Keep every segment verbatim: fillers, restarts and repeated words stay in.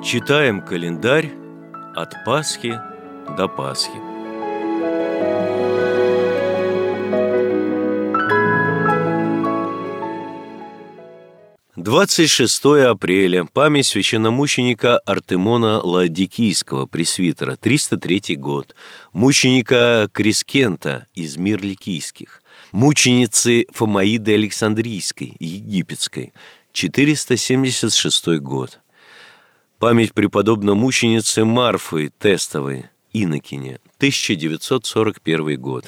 Читаем календарь от Пасхи до Пасхи. двадцать шестое апреля. Память священномученика Артемона Лаодикийского, пресвитера, триста третий год. Мученика Крискента из мир ликийских. Мученицы Фомаиды Александрийской, египетской, четыреста семьдесят шестой год. Память преподобно-мученицы Марфы Тестовой, инокине, тысяча девятьсот сорок первый год.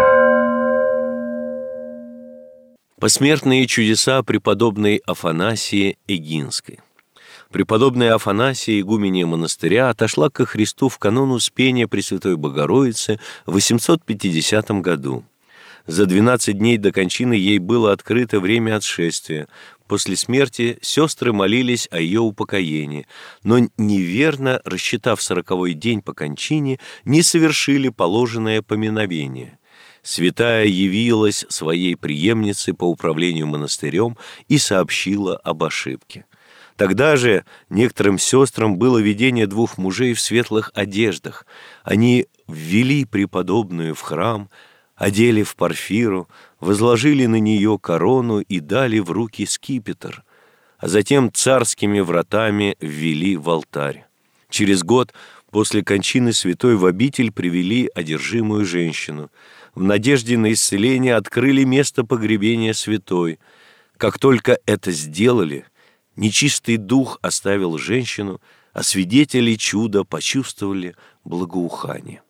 Посмертные чудеса преподобной Афанасии Эгинской. Преподобная Афанасия, игуменья монастыря, отошла ко Христу в канун Успения Пресвятой Богородицы в восемьсот пятидесятом году. За двенадцать дней до кончины ей было открыто время отшествия. После смерти сестры молились о ее упокоении, но, неверно рассчитав сороковой день по кончине, не совершили положенное поминовение. Святая явилась своей преемнице по управлению монастырем и сообщила об ошибке. Тогда же некоторым сестрам было видение двух мужей в светлых одеждах. Они ввели преподобную в храм, одели в парфиру, возложили на нее корону и дали в руки скипетр, а затем царскими вратами ввели в алтарь. Через год после кончины святой в обитель привели одержимую женщину. В надежде на исцеление открыли место погребения святой. Как только это сделали, нечистый дух оставил женщину, а свидетели чуда почувствовали благоухание.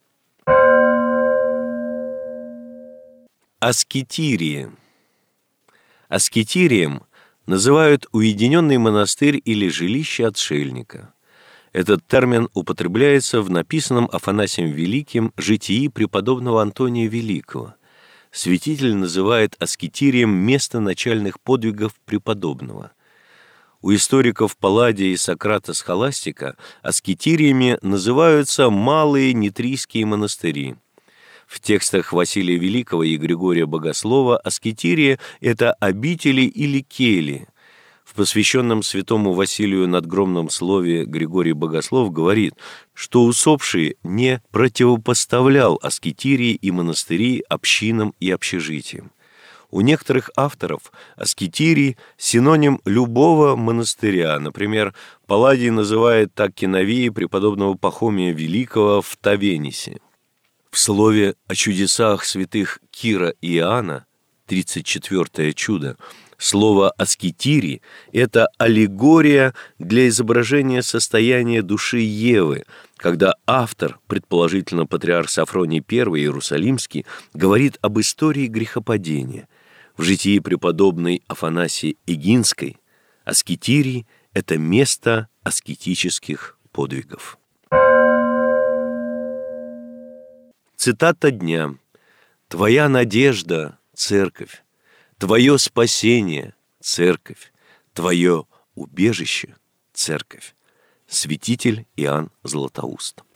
Аскетирия. Аскетирием называют уединенный монастырь или жилище отшельника. Этот термин употребляется в написанном Афанасием Великим житии преподобного Антония Великого. Святитель называет аскетирием место начальных подвигов преподобного. У историков Палладия и Сократа Схоластика аскетириями называются малые нитрийские монастыри. В текстах Василия Великого и Григория Богослова аскетирия – это обители или кельи. В посвященном святому Василию надгромном слове Григорий Богослов говорит, что усопший не противопоставлял аскетирии и монастыри общинам и общежитиям. У некоторых авторов аскетирий – синоним любого монастыря. Например, Палладий называет так киновии преподобного Пахомия Великого в Тавенисе. В слове о чудесах святых Кира и Иоанна, тридцать четвёртое чудо, слово «аскетирий» — это аллегория для изображения состояния души Евы, когда автор, предположительно патриарх Сафроний I Иерусалимский, говорит об истории грехопадения. В житии преподобной Афанасии Эгинской аскетирий — это место аскетических подвигов. Цитата дня. «Твоя надежда — церковь, твое спасение — церковь, твое убежище — церковь». Святитель Иоанн Златоуст.